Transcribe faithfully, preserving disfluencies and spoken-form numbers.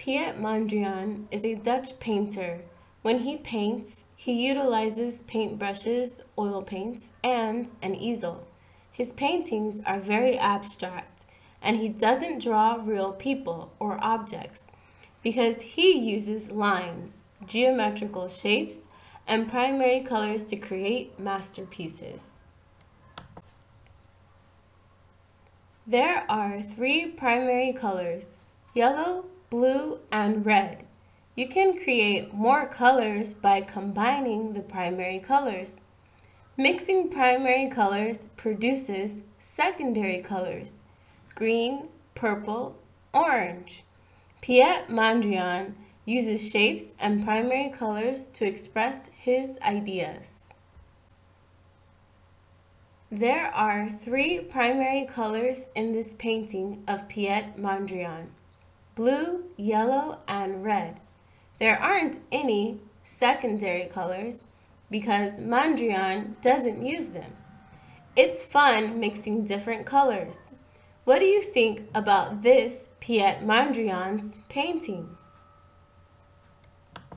Piet Mondrian is a Dutch painter. When he paints, he utilizes paintbrushes, oil paints, and an easel. His paintings are very abstract, and he doesn't draw real people or objects because he uses lines, geometrical shapes, and primary colors to create masterpieces. There are three primary colors: yellow, blue, and red. You can create more colors by combining the primary colors. Mixing primary colors produces secondary colors: green, purple, orange. Piet Mondrian uses shapes and primary colors to express his ideas. There are three primary colors in this painting of Piet Mondrian: blue, yellow, and red. There aren't any secondary colors because Mondrian doesn't use them. It's fun mixing different colors. What do you think about this Piet Mondrian's painting?